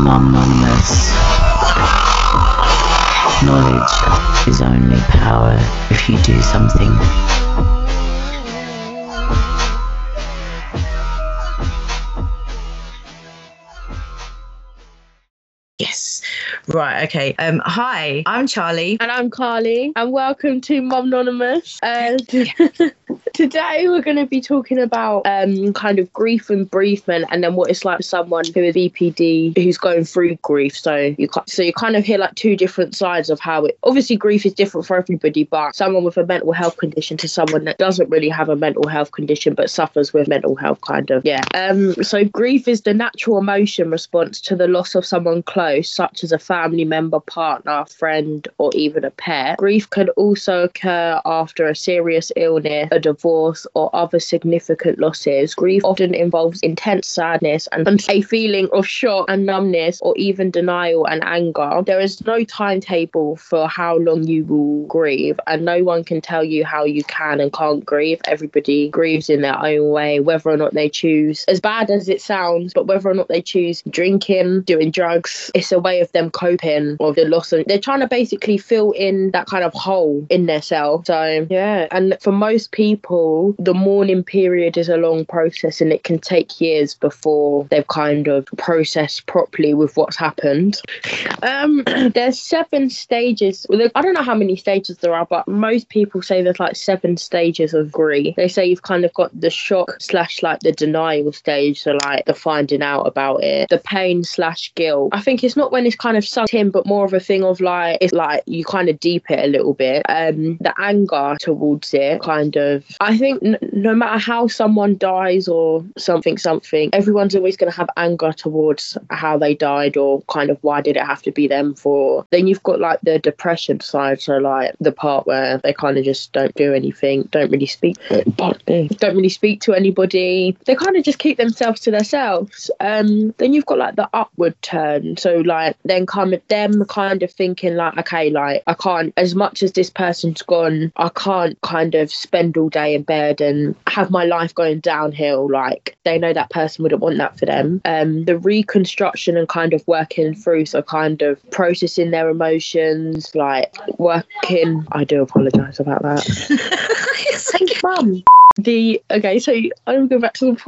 Anonymous. Knowledge is only power if you do something. Yes. Right, okay. Hi, I'm Charlie. And I'm Carly, and welcome to Momnonymous. Today we're going to be talking about kind of grief and bereavement, and then what it's like for someone who is BPD who's going through grief. So you kind of hear like two different sides of how it. Obviously, grief is different for everybody, but someone with a mental health condition to someone that doesn't really have a mental health condition but suffers with mental health, kind of. Yeah. So grief is the natural emotion response to the loss of someone close, such as a family member, partner, friend, or even a pet. Grief can also occur after a serious illness, a divorce, or other significant losses. Grief often involves intense sadness and a feeling of shock and numbness, or even denial and anger. There is no timetable for how long you will grieve, and no one can tell you how you can and can't grieve. Everybody grieves in their own way, whether or not they choose, as bad as it sounds, but whether or not they choose drinking, doing drugs, it's a way of them coping with the loss. And they're trying to basically fill in that kind of hole in their self. So yeah, and for most people, the mourning period is a long process, and it can take years before they've kind of processed properly with what's happened. There's 7 stages. I don't know how many stages there are, but most people say there's like 7 stages of grief. They say you've kind of got the shock / like the denial stage, so like the finding out about it, the pain / guilt. I think it's not when it's kind of sucked in, but more of a thing of like, it's like you kind of deep it a little bit. The anger towards it, kind of. I think no matter how someone dies or something, everyone's always going to have anger towards how they died, or kind of why did it have to be them for. Then you've got like the depression side, so like the part where they kind of just don't do anything, don't really speak to anybody. They kind of just keep themselves to themselves. Then you've got like the upward turn, so like then kind of thinking like, okay, like I can't, as much as this person's gone, I can't kind of spend all day in bed and have my life going downhill. Like they know that person wouldn't want that for them. The reconstruction and kind of working through, so kind of processing their emotions, like working. I do apologise about that. Thank you, Mum. So I'm going back to the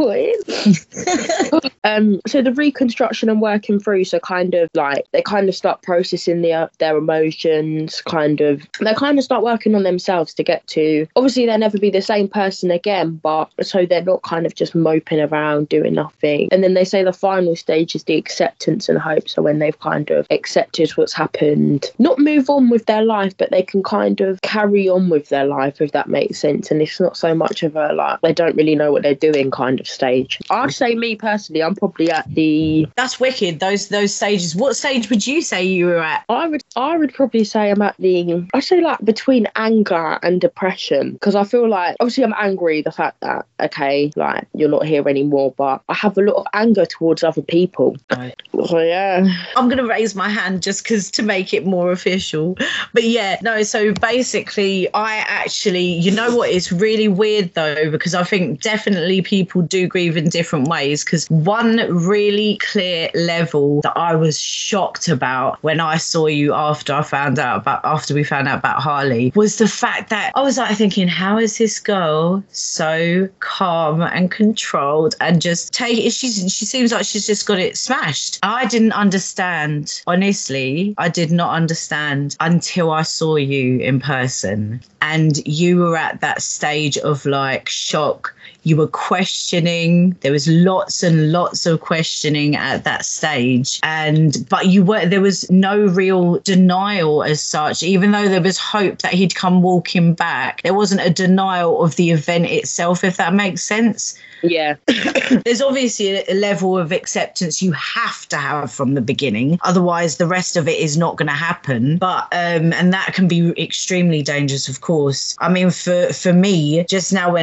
point. So the reconstruction and working through, so kind of like they kind of start processing their emotions, they kind of start working on themselves to get to, obviously they'll never be the same person again, but so they're not kind of just moping around doing nothing. And then they say the final stage is the acceptance and hope, so when they've kind of accepted what's happened, not move on with their life, but they can kind of carry on with their life, if that makes sense. And it's not so much of a like they don't really know what they're doing kind of stage. I'd say me personally, I'm probably at the... That's wicked, those stages. What stage would you say you were at? I would probably say I'm at the... I'd say like between anger and depression, because I feel like obviously I'm angry the fact that, okay, like you're not here anymore, but I have a lot of anger towards other people. Right. So yeah, I'm gonna raise my hand just because to make it more official, but yeah, no, so basically I actually, you know what, it's really weird though, because I think definitely people do grieve in different ways, because one really clear level that I was shocked about when I saw you after we found out about Harley was the fact that I was like thinking, how is this girl so calm and controlled and just she seems like she's just got it smashed. I didn't understand, honestly, I did not understand until I saw you in person, and you were at that stage of like shock. You were questioning. There was lots and lots of questioning at that stage. But there was no real denial as such, even though there was hope that he'd come walking back. There wasn't a denial of the event itself, if that makes sense. Yeah. There's obviously a level of acceptance you have to have from the beginning. Otherwise, the rest of it is not going to happen. And that can be extremely dangerous, of course. I mean, for me, just now when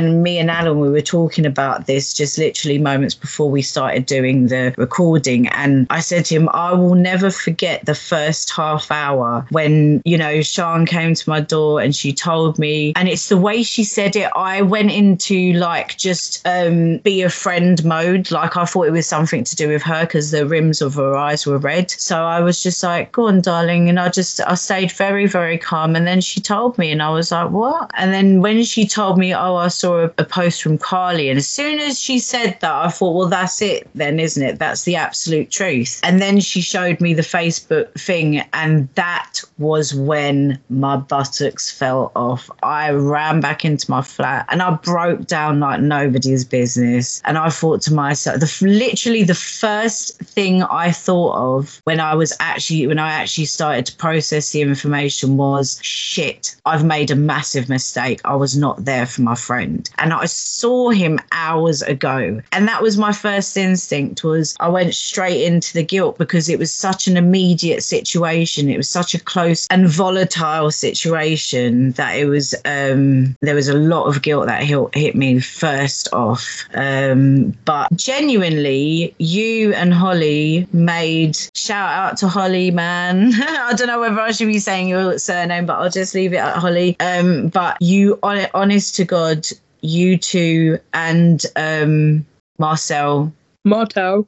and me and Alan, we were talking about this just literally moments before we started doing the recording. And I said to him, I will never forget the first half hour when, you know, Sian came to my door and she told me, and it's the way she said it. I went into like just be a friend mode. Like I thought it was something to do with her because the rims of her eyes were red. So I was just like, go on, darling. And I stayed very, very calm. And then she told me and I was like, what? And then when she told me, oh, I saw a post from Carly. And as soon as she said that, I thought, well, that's it then, isn't it? That's the absolute truth. And then she showed me the Facebook thing. And that was when my buttocks fell off. I ran back into my flat and I broke down like nobody's business. And I thought to myself, literally the first thing I thought of when I actually started to process the information was, shit, I've made a massive mistake. I was not there for my friend. And I saw him hours ago. And that was my first instinct, was I went straight into the guilt because it was such an immediate situation. It was such a close and volatile situation that it was, there was a lot of guilt that hit me first off. But genuinely, you and Holly made, shout out to Holly, man. I don't know whether I should be saying your surname, but I'll just leave it at Holly. But you, honest to God, you two and Martel. I'm going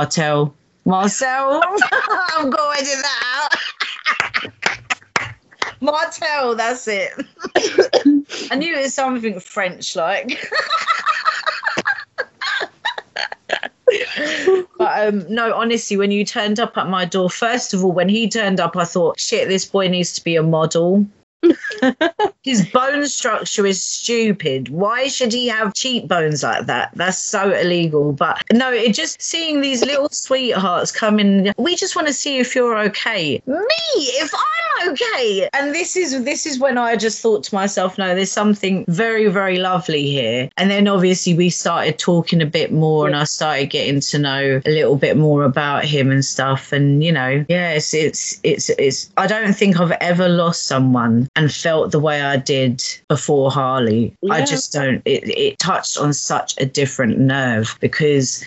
to that out. Martel, that's it. I knew it was something French like. But no, honestly, when you turned up at my door, first of all, when he turned up, I thought, shit, this boy needs to be a model. His bone structure is stupid. Why should he have cheekbones like that? That's so illegal. But no, it just seeing these little sweethearts come in. We just want to see if you're okay. Me, if I'm okay. And this is when I just thought to myself, no, there's something very, very lovely here. And then obviously we started talking a bit more, and I started getting to know a little bit more about him and stuff. And you know, yes, it's. I don't think I've ever lost someone and felt the way I did before Harley. Yeah. I just don't. It touched on such a different nerve because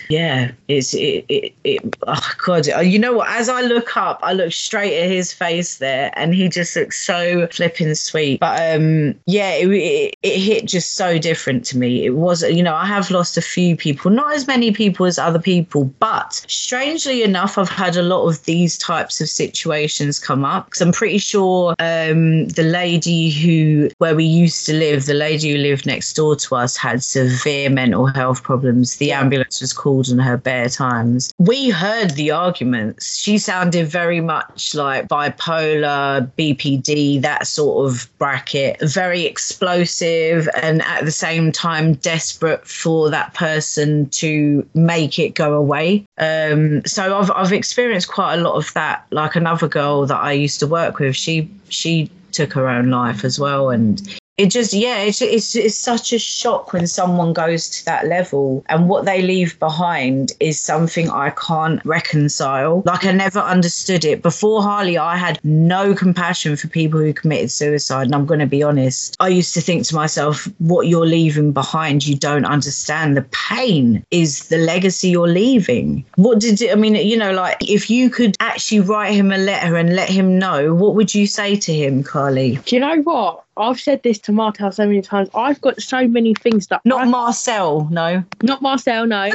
oh God, you know what? As I look up, I look straight at his face there, and he just looks so flipping sweet. But it hit just so different to me. It was, you know, I have lost a few people, not as many people as other people, but strangely enough, I've had a lot of these types of situations come up. Because I'm pretty sure the lady where we used to live, the lady who lived next door to us, had severe mental health problems. The ambulance was called in her bare times. We heard the arguments. She sounded very much like bipolar, BPD, that sort of bracket, very explosive, and at the same time desperate for that person to make it go away. So I've experienced quite a lot of that. Like another girl that I used to work with, she took her own life as well, and it just, it's such a shock when someone goes to that level, and what they leave behind is something I can't reconcile. Like I never understood it. Before Harley, I had no compassion for people who committed suicide, and I'm going to be honest, I used to think to myself, what you're leaving behind, you don't understand. The pain is the legacy you're leaving. You know, like if you could actually write him a letter and let him know, what would you say to him, Carly? Do you know what? I've said this to Martel so many times. I've got so many things that... Marcel, no. Not Marcel, no.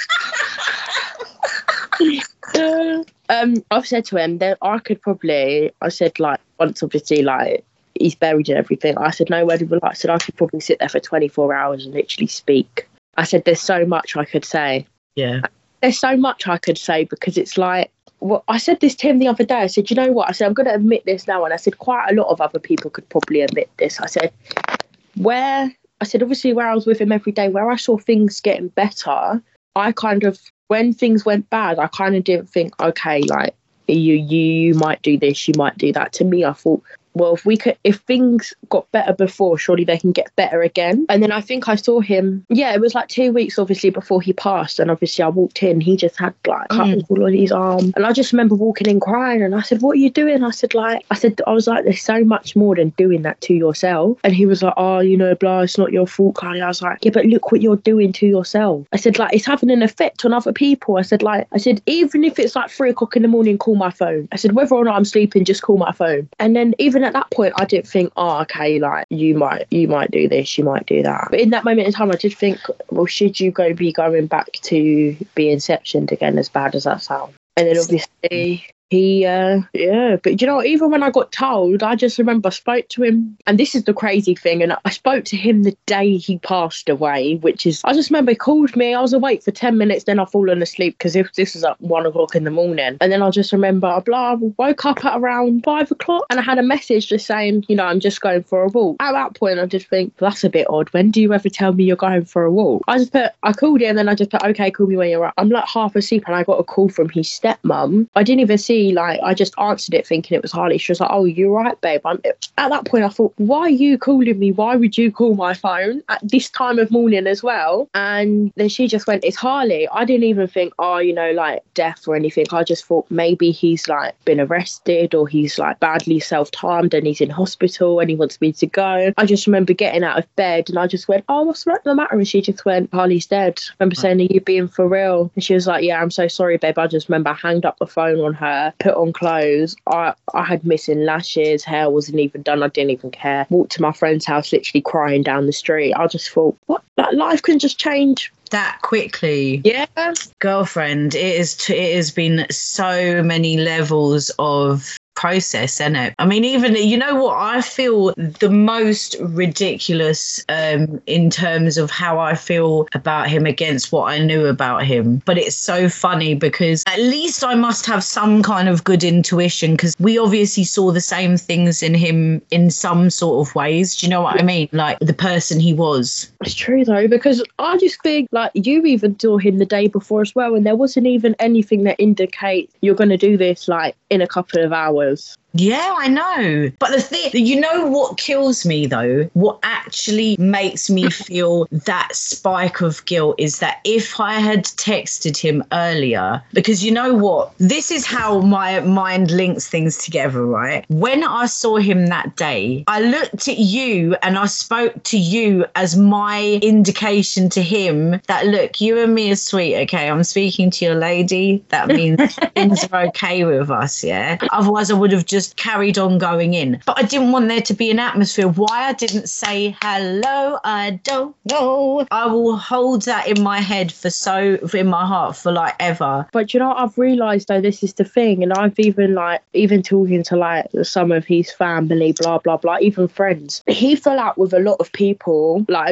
I've said to him that I said, like, once obviously, like, he's buried and everything. I said, no word of a lie. I said, I could probably sit there for 24 hours and literally speak. I said, there's so much I could say. Yeah. There's so much I could say because it's like, well, I said this to him the other day. I said, you know what? I said, I'm going to admit this now. And I said, quite a lot of other people could probably admit this. I said, obviously where I was with him every day, where I saw things getting better, I kind of, when things went bad, I kind of didn't think, okay, like, you might do this, you might do that. To me, I thought, well, if things got better before, surely they can get better again. And then I think I saw him, it was like 2 weeks obviously before he passed, and obviously I walked in, he just had like cuts all on his arm, and I just remember walking in crying, and I said, what are you doing? I was like, there's so much more than doing that to yourself. And he was like, oh, blah, it's not your fault, Carly. I was like, yeah, but look what you're doing to yourself. I said, like, it's having an effect on other people. I said, even if it's like 3 o'clock in the morning, call my phone. I said, whether or not I'm sleeping, just call my phone. And then even at that point, I didn't think, oh, okay, like you might do this, you might do that. But in that moment in time, I did think, well, should you be going back to being sectioned again, as bad as that sounds? And then obviously but even when I got told, I just remember I spoke to him, and this is the crazy thing, and I spoke to him the day he passed away, which is, I just remember he called me, I was awake for 10 minutes, then I've fallen asleep because this was at 1 o'clock in the morning, and then I just remember I woke up at around 5 o'clock, and I had a message just saying, I'm just going for a walk. At that point I just think, that's a bit odd, when do you ever tell me you're going for a walk? I called him, and then I just put, okay, call me when you're up. I'm like half asleep, and I got a call from his stepmom. I didn't even see, I just answered it thinking it was Harley. She was like, oh, you're right, babe. At that point, I thought, why are you calling me? Why would you call my phone at this time of morning as well? And then she just went, it's Harley. I didn't even think, death or anything. I just thought maybe he's been arrested, or he's badly self-harmed and he's in hospital and he wants me to go. I just remember getting out of bed, and I just went, oh, what's the matter? And she just went, Harley's dead. I remember saying, are you being for real? And she was like, yeah, I'm so sorry, babe. I just remember I hanged up the phone on her, put on clothes. I had missing lashes, hair wasn't even done, I didn't even care. Walked to my friend's house, literally crying down the street. I just thought, what? Life can just change that quickly. Yeah, girlfriend, it has been so many levels of process, isn't it? I mean, even, what I feel the most ridiculous in terms of how I feel about him against what I knew about him. But it's so funny because at least I must have some kind of good intuition, because we obviously saw the same things in him in some sort of ways. Do you know what I mean? Like the person he was. It's true though, because I just think you even saw him the day before as well, and there wasn't even anything that indicates you're going to do this in a couple of hours. Yeah, I know. But the thing, what kills me though, what actually makes me feel that spike of guilt is that if I had texted him earlier, because this is how my mind links things together, right? When I saw him that day, I looked at you and I spoke to you as my indication to him that, look, you and me are sweet, okay? I'm speaking to your lady. That means things are okay with us, yeah? Otherwise, I would have just carried on going in. But I didn't want there to be an atmosphere. Why I didn't say hello, I don't know. I will hold that in my head in my heart for ever. But I've realised though, this is the thing, and I've even talking to some of his family, blah blah blah, even friends. He fell out with a lot of people, I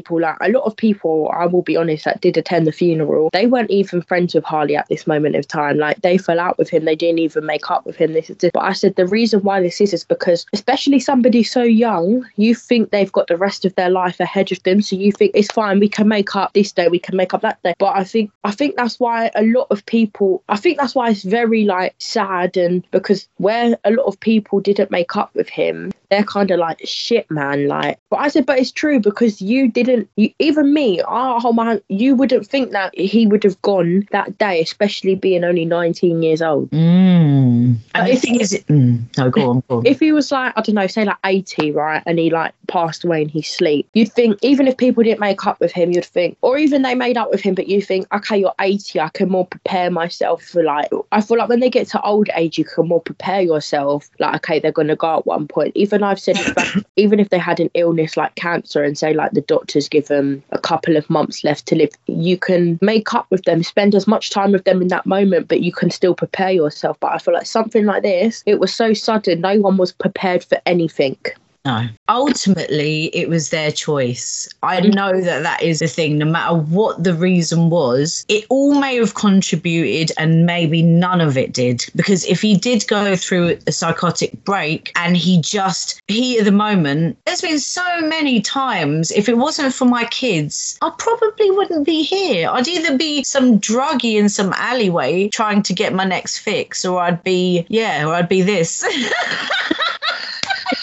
will be honest, that did attend the funeral. They weren't even friends with Harley at this moment of time. They fell out with him. They didn't even make up with him. But I said the reason why this is because, especially somebody so young, you think they've got the rest of their life ahead of them, so you think it's fine, we can make up this day, we can make up that day. But I think that's why a lot of people, I think that's why it's very sad, and because where a lot of people didn't make up with him, they're kind of shit, man. But I said, but it's true, because even me, you wouldn't think that he would have gone that day, especially being only 19 years old. And the thing is, no, go on. If he was I don't know, say 80, right, and he passed away in his sleep, you'd think, even if people didn't make up with him, you'd think, or even they made up with him, but you think, okay, you're 80, I can more prepare myself for I feel when they get to old age, you can more prepare yourself, okay, they're going to go at one point. Even I've said, even if they had an illness like cancer, and say the doctors give them a couple of months left to live, you can make up with them, spend as much time with them in that moment, but you can still prepare yourself. But I feel something like this, it was so sudden, no one was prepared for anything. No. Ultimately, it was their choice. I know that is the thing. No matter what the reason was, it all may have contributed and maybe none of it did. Because if he did go through a psychotic break and he at the moment, there's been so many times, if it wasn't for my kids, I probably wouldn't be here. I'd either be some druggie in some alleyway trying to get my next fix, or I'd be this.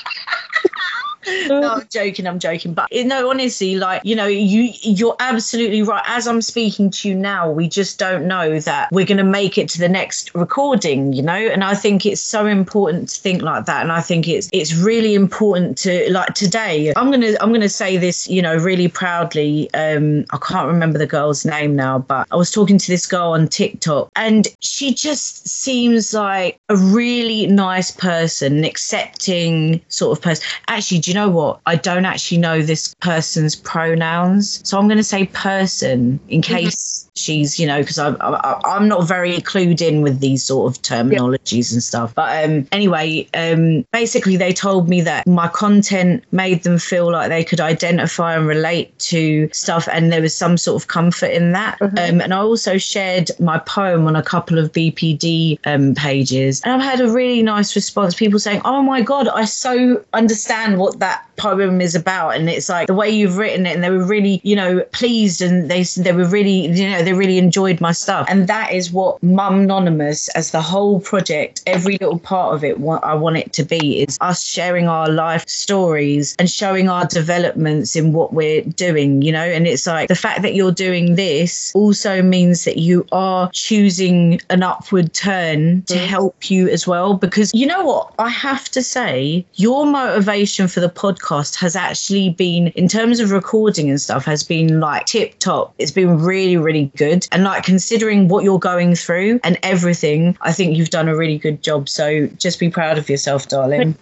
No, I'm joking. But no, honestly, like, you know, you're absolutely right. As I'm speaking to you now, we just don't know that we're going to make it to the next recording, you know. And I think it's so important to think like that. And I think it's really important to, like, today I'm gonna say this, you know, really proudly. I can't remember the girl's name now, but I was talking to this girl on TikTok, and she just seems like a really nice person, an accepting sort of person. Actually, do you know what? I don't actually know this person's pronouns, so I'm going to say person in case she's, you know, because I'm not very clued in with these sort of terminologies and stuff. But anyway, basically they told me that my content made them feel like they could identify and relate to stuff, and there was some sort of comfort in that. And I also shared my poem on a couple of BPD pages, and I've had a really nice response. People saying, "Oh my God, I so understand what that poem is about," and it's like the way you've written it, and they were really, you know, pleased, and they were really, you know, they really enjoyed my stuff. And that is what Mumnonymous, as the whole project, every little part of it, what I want it to be is us sharing our life stories and showing our developments in what we're doing, you know. And it's like the fact that you're doing this also means that you are choosing an upward turn to help you as well, because you know what, I have to say, your motivation for the podcast has actually been, in terms of recording and stuff, has been like tip top. It's been really, really good. And like, considering what you're going through and everything, I think you've done a really good job. So just be proud of yourself, darling.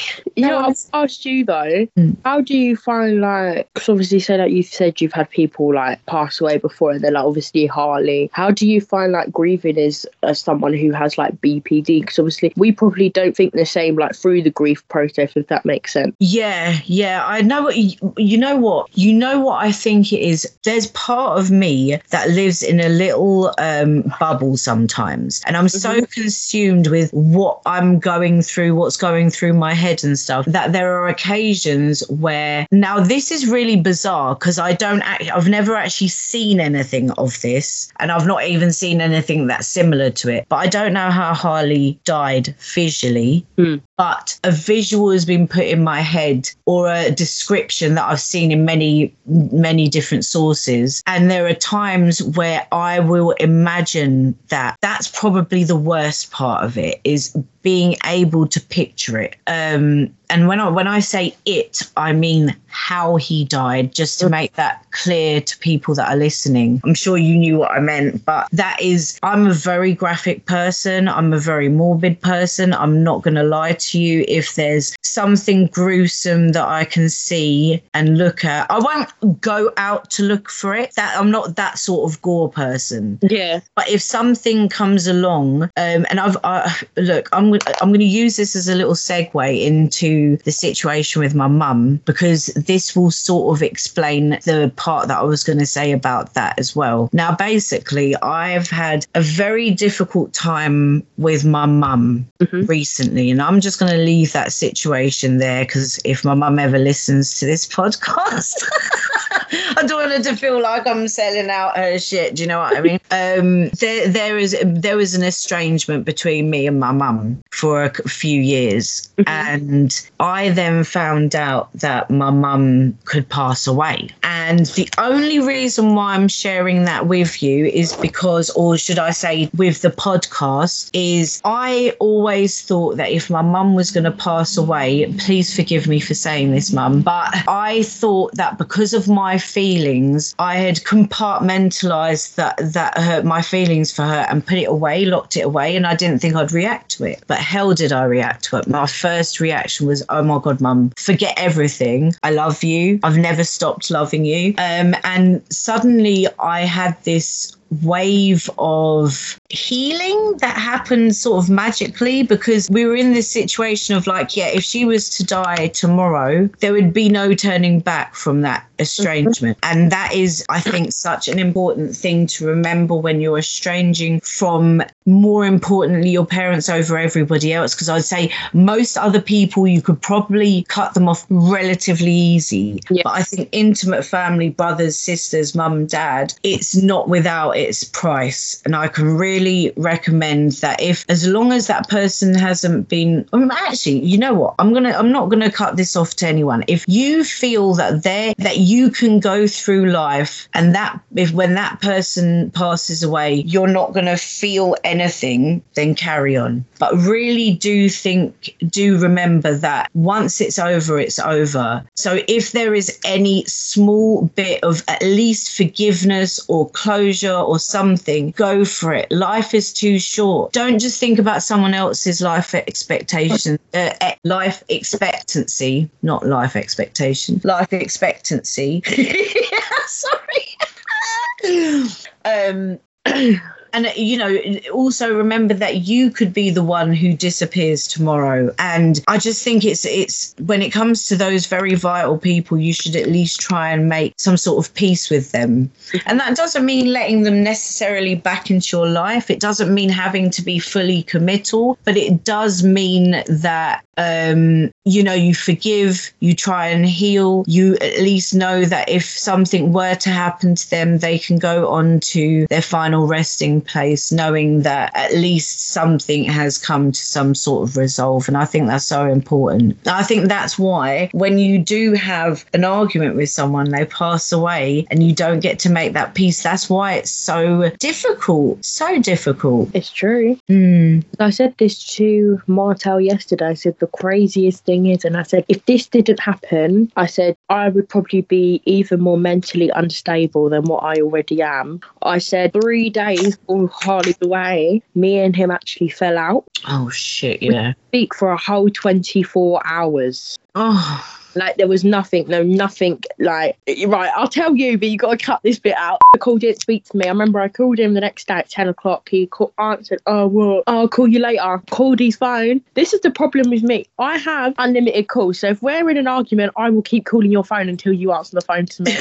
I've asked you though, how do you find, like, because obviously say that you said you've had people like pass away before, and then like obviously Harley, how do you find like grieving as someone who has like BPD? Because obviously we probably don't think the same, like through the grief process, if that makes sense. Yeah, I know what you know what I think it is. There's part of me that lives in a little bubble sometimes, and I'm so consumed with what I'm going through, what's going through my head and stuff, that there are occasions where, now this is really bizarre because I've never actually seen anything of this, and I've not even seen anything that's similar to it, but I don't know how Harley died visually, but a visual has been put in my head, or a description that I've seen in many, many different sources. And there are times where I will imagine that that's probably the worst part of it, is being able to picture it. And when I say it, I mean how he died, just to make that clear to people that are listening. I'm sure you knew what I meant, but that is, I'm a very graphic person. I'm a very morbid person. I'm not going to lie to you. If there's something gruesome that I can see and look at, I won't go out to look for it. That I'm not that sort of gore person. Yeah. But if something comes along, and look, I'm going to use this as a little segue into the situation with my mum, because this will sort of explain the part that I was going to say about that as well. Now, basically, I've had a very difficult time with my mum recently, and I'm just going to leave that situation there, because if my mum ever listens to this podcast, I don't want her to feel like I'm selling out her shit. Do you know what I mean? There was an estrangement between me and my mum for a few years, and I then found out that my mum could pass away. And the only reason why I'm sharing that with you is because, or should I say with the podcast, is I always thought that if my mum was going to pass away, please forgive me for saying this, mum, but I thought that because of my feelings, I had compartmentalized my feelings for her and put it away, locked it away, and I didn't think I'd react to it. But hell did I react to it. My first reaction was, oh my God, mum, forget everything. I love you. I've never stopped loving you. And suddenly I had this wave of healing that happened sort of magically, because we were in this situation of like, yeah, if she was to die tomorrow, there would be no turning back from that estrangement. And that is, I think, such an important thing to remember when you're estranging from, more importantly, your parents over everybody else. Because I'd say most other people, you could probably cut them off relatively easy. Yes. But I think intimate family, brothers, sisters, mum, dad, it's not without its price. And I can really recommend that if, as long as that person hasn't been, actually, you know what? I'm not gonna cut this off to anyone. If you feel that you can go through life, and that if when that person passes away, you're not gonna feel anything, then carry on. But really do remember that once it's over, it's over. So if there is any small bit of at least forgiveness or closure or something, go for it. Life is too short. Don't just think about someone else's life expectation, life expectancy, not life expectation, life expectancy. Sorry. And, you know, also remember that you could be the one who disappears tomorrow. And I just think it's when it comes to those very vital people, you should at least try and make some sort of peace with them. And that doesn't mean letting them necessarily back into your life. It doesn't mean having to be fully committal, but it does mean that, you know, you forgive, you try and heal. You at least know that if something were to happen to them, they can go on to their final resting place, knowing that at least something has come to some sort of resolve. And I think that's so important. I think that's why when you do have an argument with someone, they pass away and you don't get to make that peace, that's why it's so difficult. So difficult. It's true. I said this to Martel yesterday. I said the craziest thing is, and I said, if this didn't happen, I said I would probably be even more mentally unstable than what I already am. I said 3 days or hardly away, me and him actually fell out. Oh shit, yeah. We speak for a whole 24 hours. Oh. Like there was nothing, like, right, I'll tell you, but you got to cut this bit out. The call didn't speak to me. I remember I called him the next day at 10 o'clock. He answered, oh, well, I'll call you later. Called his phone. This is the problem with me. I have unlimited calls. So if we're in an argument, I will keep calling your phone until you answer the phone to me.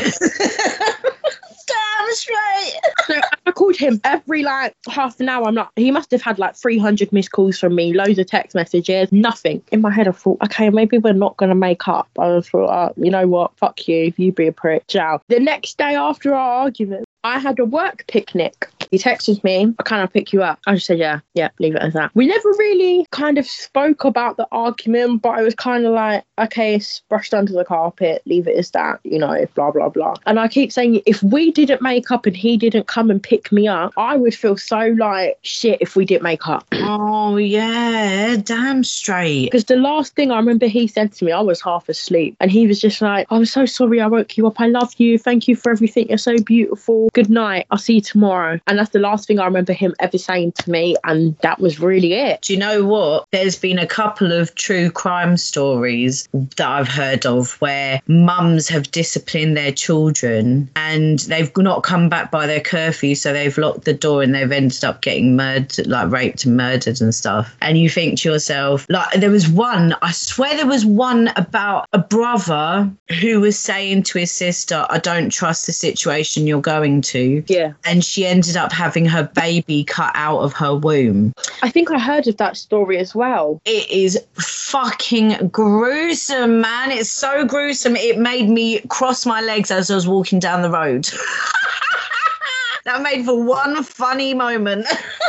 Damn straight. So I called him every like half an hour. He must have had like 300 missed calls from me, loads of text messages, nothing. In my head I thought, okay, maybe we're not going to make up. I thought, you know what, fuck you, you be a prick, ciao. The next day after our argument, I had a work picnic. He texted me, can I pick you up? I just said, yeah, leave it as that. We never really kind of spoke about the argument, but I was kind of like, okay, it's brushed under the carpet, leave it as that, you know, blah, blah, blah. And I keep saying, if we didn't make up and he didn't come and pick me up, I would feel so like shit if we didn't make up. Oh, yeah, damn straight. Because the last thing I remember he said to me, I was half asleep, and he was just like, I'm so sorry I woke you up. I love you. Thank you for everything. You're so beautiful. Good night. I'll see you tomorrow. And that's the last thing I remember him ever saying to me, and that was really it. Do you know what? There's been a couple of true crime stories that I've heard of where mums have disciplined their children and they've not come back by their curfew, so they've locked the door and they've ended up getting murdered, like raped and murdered and stuff. And you think to yourself, like, there was one, I swear there was one about a brother who was saying to his sister, I don't trust the situation you're going to. Yeah. And she ended up having her baby cut out of her womb. I think I heard of that story as well. It is fucking gruesome, man. It's so gruesome. It made me cross my legs as I was walking down the road. That made for one funny moment.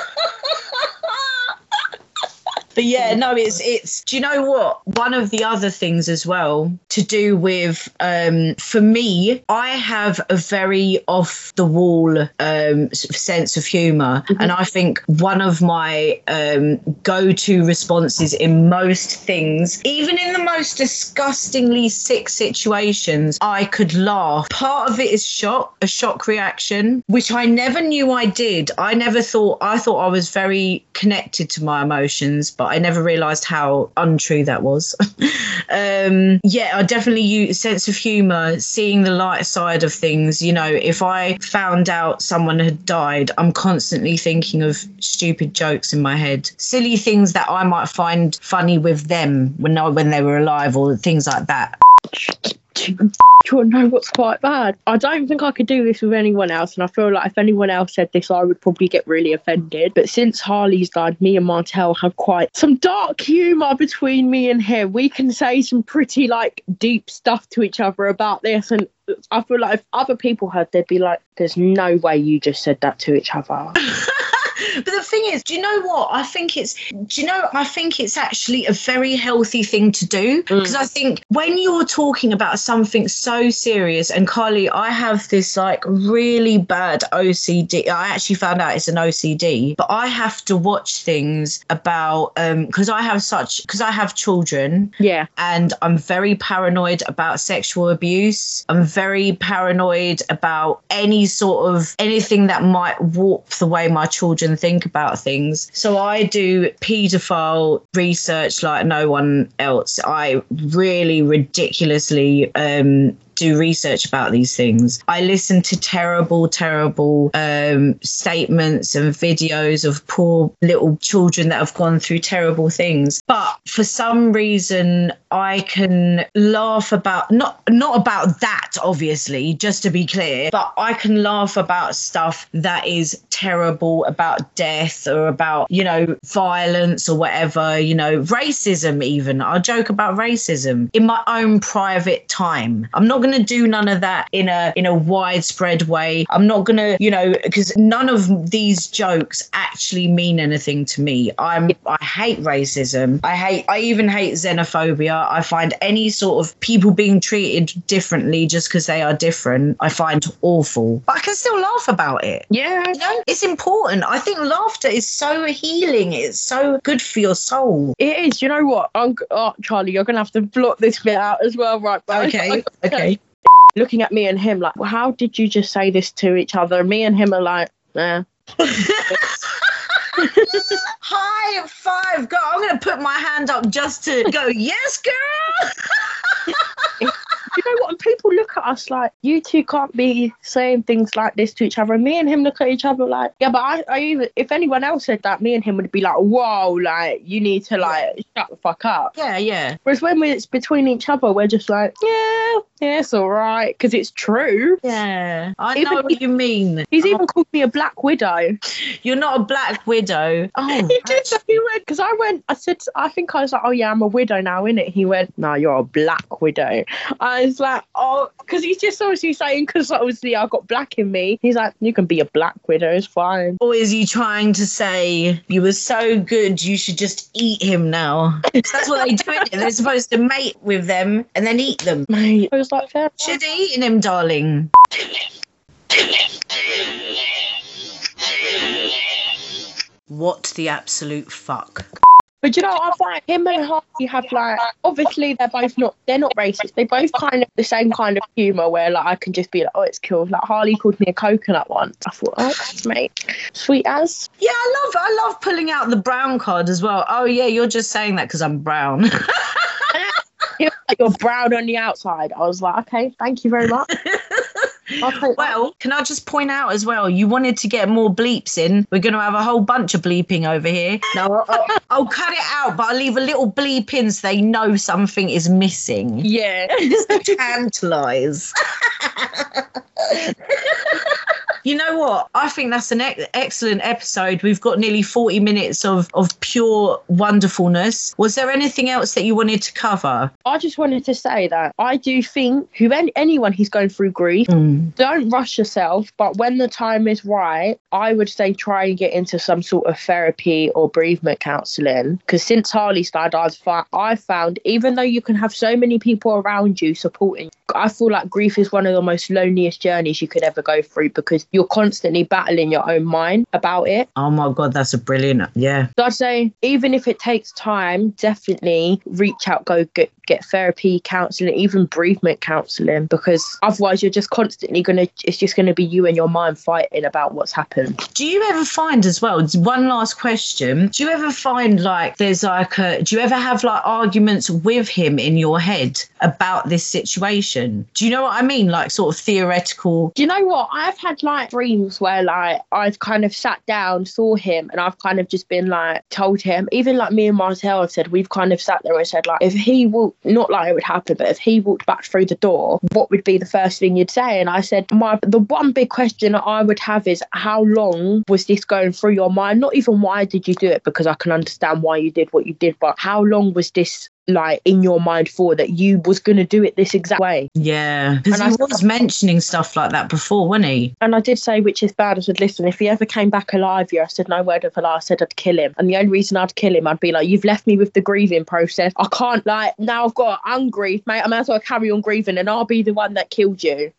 But yeah, no, it's, do you know what? One of the other things as well to do with, for me, I have a very off the wall sense of humour. Mm-hmm. And I think one of my go-to responses in most things, even in the most disgustingly sick situations, I could laugh. Part of it is a shock reaction, which I never knew I did. I thought I was very connected to my emotions, but I never realised how untrue that was. Yeah, I definitely use sense of humour, seeing the light side of things. You know, if I found out someone had died, I'm constantly thinking of stupid jokes in my head, silly things that I might find funny with them when they were alive, or things like that. Do you want to know what's quite bad? I don't think I could do this with anyone else, and I feel like if anyone else said this, I would probably get really offended. But since Harley's died, me and Martel have quite some dark humour between me and him. We can say some pretty like deep stuff to each other about this, and I feel like if other people heard, they'd be like, "There's no way you just said that to each other." But the thing is, do you know what? I think it's actually a very healthy thing to do. Because I think when you're talking about something so serious, and Carly, I have this like really bad OCD. I actually found out it's an OCD, but I have to watch things about, because I have children. Yeah. And I'm very paranoid about sexual abuse. I'm very paranoid about anything that might warp the way my children think about things. So I do paedophile research like no one else. I really ridiculously do research about these things. I listen to terrible statements and videos of poor little children that have gone through terrible things. But for some reason, I can laugh about, not about that, obviously, just to be clear, but I can laugh about stuff that is terrible, about death or about, violence or whatever, racism even. I'll joke about racism in my own private time. I'm not going to do none of that in a widespread way. I'm not going to, because none of these jokes actually mean anything to me. I hate racism. I even hate xenophobia. I find any sort of people being treated differently just because they are different, I find awful. But I can still laugh about it. Yeah. It's important. I think laughter is so healing. It's so good for your soul. It is. You know what? Charlie, you're going to have to blot this bit out as well, right? Okay. Looking at me and him like, well, how did you just say this to each other? Me and him are like, nah. High five. Go. I'm going to put my hand up just to go, yes, girl. You know what? And people look at us like, you two can't be saying things like this to each other. And me and him look at each other like, yeah, but I even, if anyone else said that, me and him would be like, whoa, like, you need to like shut the fuck up. Yeah. Whereas when it's between each other, we're just like, yeah, it's all right, because it's true. Yeah, I know what you mean. He's even called me a black widow. You're not a black widow. Oh, he did. He went, because I said, I think I was like, oh yeah, I'm a widow now, innit? He went, no, you're a black widow. I was like, oh, because he's just obviously saying, because obviously I got black in me. He's like, you can be a black widow, it's fine. Or is he trying to say, you were so good, you should just eat him now? That's what they do, isn't it? They're supposed to mate with them and then eat them. Mate, I was like, fair. Should have eaten him, darling. What the absolute fuck? But you know, I find him and Harley have like, obviously they're not racist. They both kind of the same kind of humour where like I can just be like, oh, it's cool. Like Harley called me a coconut once. I thought, oh, mate, sweet as. Yeah, I love pulling out the brown card as well. Oh yeah, you're just saying that because I'm brown. You're brown on the outside. I was like, okay, thank you very much. Well, can I just point out as well, you wanted to get more bleeps in. We're going to have a whole bunch of bleeping over here. No, I'll cut it out, but I'll leave a little bleep in so they know something is missing. Yeah. Tantalise. You know what? I think that's an excellent episode. We've got nearly 40 minutes of pure wonderfulness. Was there anything else that you wanted to cover? I just wanted to say that I do think anyone who's going through grief, don't rush yourself. But when the time is right, I would say try and get into some sort of therapy or bereavement counselling. Because since Harley's died, I found, even though you can have so many people around you supporting you, I feel like grief is one of the most loneliest journeys you could ever go through because you're constantly battling your own mind about it. Oh my God, that's a brilliant, yeah. So I'd say even if it takes time, definitely reach out, go get therapy, counselling, even bereavement counselling, because otherwise you're just constantly it's just going to be you and your mind fighting about what's happened. Do you ever find as well, one last question, do you ever find like there's like do you ever have like arguments with him in your head about this situation? Do you know what I mean? Like sort of theoretical. Do you know what? I've had like dreams where like I've kind of sat down, saw him, and I've kind of just been like told him, even like me and Martel have said, we've kind of sat there and said like, if he walked not like it would happen, but if he walked back through the door, what would be the first thing you'd say? And I said, the one big question I would have is, how long was this going through your mind? Not even why did you do it, because I can understand why you did what you did, but how long was this like in your mind for that you was going to do it this exact way? Yeah, because he was mentioning stuff like that before, wasn't he? And I did say, which is bad. I said, listen, if he ever came back alive here, I said, no word of a lie, I said I'd kill him. And the only reason I'd kill him, I'd be like, you've left me with the grieving process. I can't, like, now I've got ungrief, mate, I might as well carry on grieving and I'll be the one that killed you.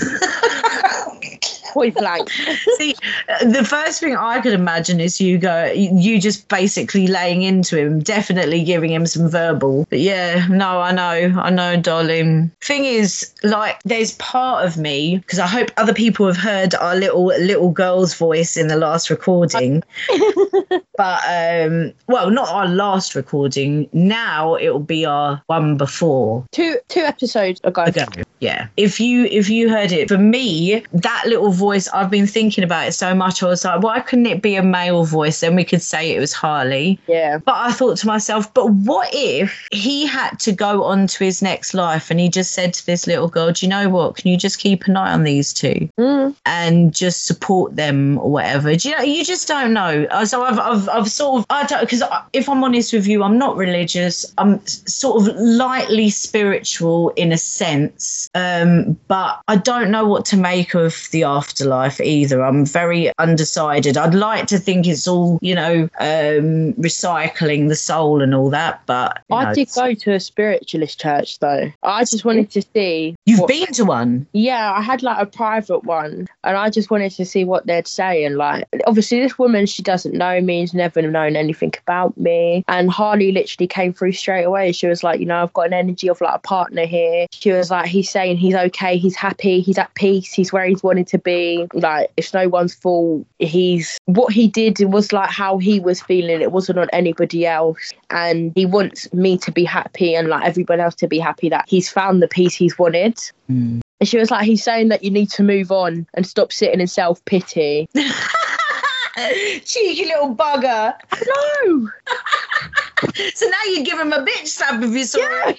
Point blank. See, the first thing I could imagine is you just basically laying into him, definitely giving him some verbal. But yeah, no, I know, darling. Thing is, like, there's part of me, because I hope other people have heard our little girl's voice in the last recording. But well, not our last recording. Now it will be our one before. Two episodes ago. Yeah. If you heard it, for me, that little voice, I've been thinking about it so much. I was like, why couldn't it be a male voice? Then we could say it was Harley. Yeah. But I thought to myself, but what if he had to go on to his next life and he just said to this little girl, do you know what? Can you just keep an eye on these two and just support them or whatever? Do you know? You just don't know. So I've sort of, I don't, because if I'm honest with you, I'm not religious. I'm sort of lightly spiritual in a sense. But I don't know what to make of the afterlife either. I'm very undecided. I'd like to think it's all, recycling the soul and all that, but I did go to a spiritualist church though. I just wanted to see. You've been to one? Yeah, I had like a private one, and I just wanted to see what they'd say. And like, obviously, this woman, she doesn't know me, has never known anything about me. And Harley literally came through straight away. She was like, I've got an energy of like a partner here. She was like, he's saying he's okay, he's happy, he's at peace, he's where he's wanted to be. Like, it's no one's fault. What he did was like how he was feeling. It wasn't on anybody else. And he wants me to be happy and like everyone else to be happy that he's found the peace he's wanted. And she was like, he's saying that you need to move on and stop sitting in self-pity. Cheeky little bugger. No. So now you give him a bitch slap if you saw it.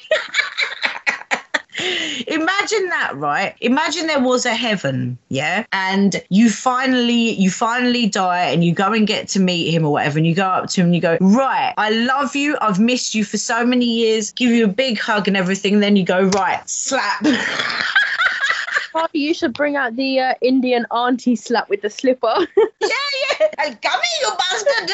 Imagine that, right? Imagine there was a heaven, yeah? And you finally die and you go and get to meet him or whatever, and you go up to him and you go, right, I love you, I've missed you for so many years, give you a big hug and everything, and then you go, right, slap. You should bring out the Indian auntie slap with the slipper. Yeah. Come here, you bastard.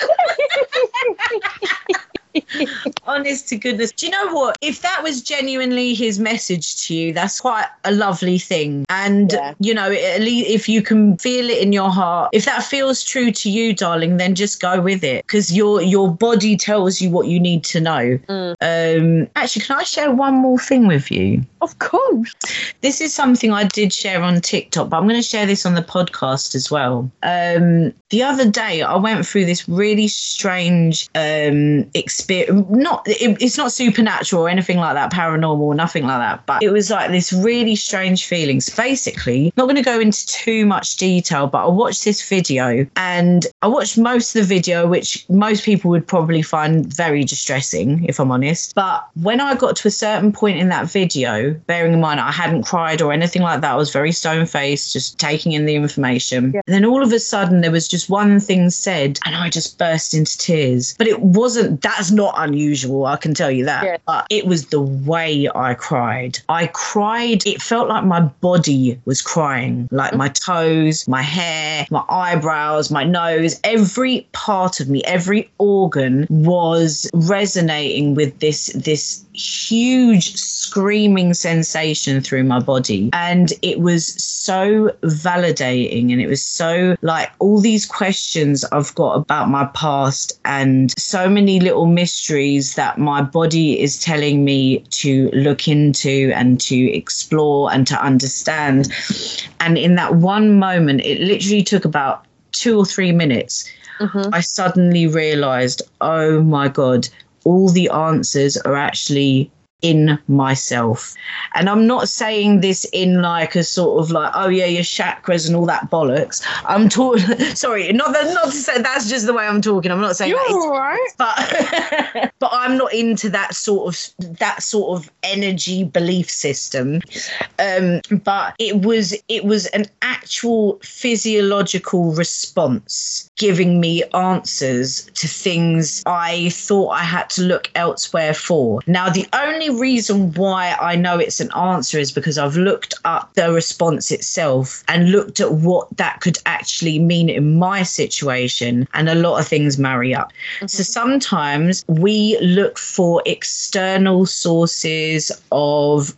Honest to goodness. Do you know what? If that was genuinely his message to you, that's quite a lovely thing. And, at least if you can feel it in your heart, if that feels true to you, darling, then just go with it. Because your body tells you what you need to know. Actually, can I share one more thing with you? Of course. This is something I did share on TikTok, but I'm going to share this on the podcast as well. The other day, I went through this really strange experience. It's not supernatural or anything like that, paranormal, nothing like that, but it was like this really strange feelings. Basically, not going to go into too much detail, but I watched this video, and I watched most of the video, which most people would probably find very distressing, if I'm honest. But when I got to a certain point in that video, bearing in mind I hadn't cried or anything like that, I was very stone-faced, just taking in the information. Yeah. And then all of a sudden there was just one thing said and I just burst into tears. But that's not unusual, I can tell you that. Yeah. But it was the way I cried. It felt like my body was crying, like my toes, my hair, my eyebrows, my nose, every part of me, every organ was resonating with this huge screaming sensation through my body. And it was so validating, and it was so like all these questions I've got about my past and so many little mysteries that my body is telling me to look into and to explore and to understand. And in that one moment, it literally took about 2 or 3 minutes. I suddenly realized, oh my God, all the answers are actually in myself. And I'm not saying this in like a sort of like, oh yeah, your chakras and all that bollocks. I'm talking, sorry, not to say that's just the way I'm talking. I'm not saying you're that all right. but I'm not into that sort of energy belief system. But it was an actual physiological response giving me answers to things I thought I had to look elsewhere for. Now, the only reason why I know it's an answer is because I've looked up the response itself and looked at what that could actually mean in my situation, and a lot of things marry up. So sometimes we look for external sources of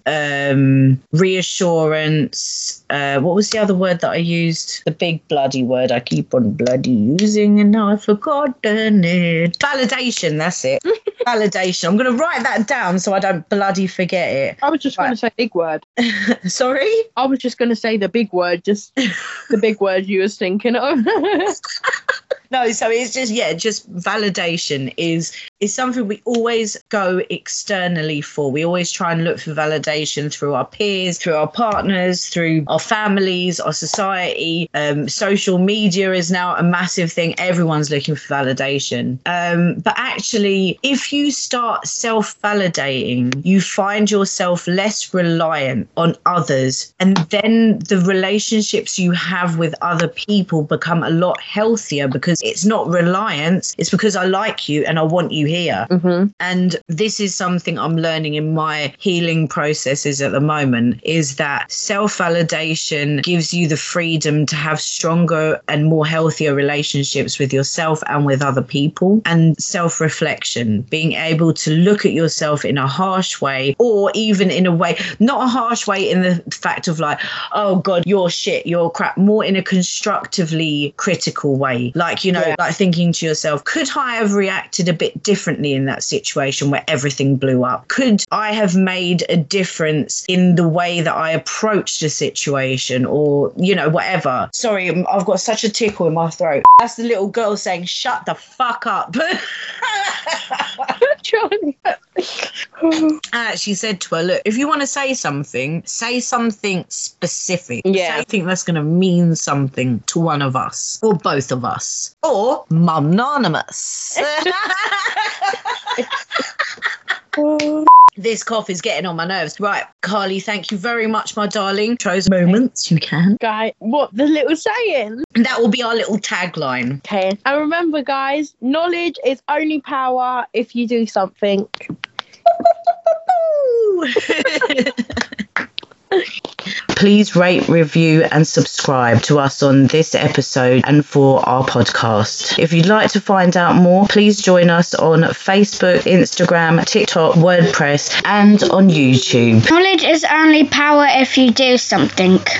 reassurance. What was the other word that I used? The big bloody word I keep on bloody using, and now I've forgotten it. Validation, that's it. Validation. I'm going to write that down so I don't bloody forget it. I was just going to say big word. Sorry? I was just going to say the big word, just the big word you was thinking of. No, so it's just validation is something we always go externally for. We always try and look for validation through our peers, through our partners, through our families, our society. Social media is now a massive thing. Everyone's looking for validation. But actually, if you start self-validating, you find yourself less reliant on others. And then the relationships you have with other people become a lot healthier, because it's not reliance. It's because I like you and I want you here. Mm-hmm. And this is something I'm learning in my healing processes at the moment, is that self-validation gives you the freedom to have stronger and more healthier relationships with yourself and with other people. And self-reflection, being able to look at yourself in a harsh way, or even in a way, not a harsh way in the fact of like, oh God, you're shit, you're crap, more in a constructively critical way. Like, like thinking to yourself, could I have reacted a bit differently in that situation where everything blew up? Could I have made a difference in the way that I approached a situation, or, whatever? Sorry, I've got such a tickle in my throat. That's the little girl saying, shut the fuck up. I actually said to her, look, if you want to say something specific. Yeah. Say something that's going to mean something to one of us, or both of us, or Mum-nonymous. This cough is getting on my nerves. Right, Carly, thank you very much, my darling. Chose moments you can. Guy, what the little saying? That will be our little tagline. Okay. And remember, guys, knowledge is only power if you do something. Please rate, review and subscribe to us on this episode and for our podcast. If you'd like to find out more, please join us on Facebook, Instagram, TikTok, WordPress and on YouTube. Knowledge is only power if you do something.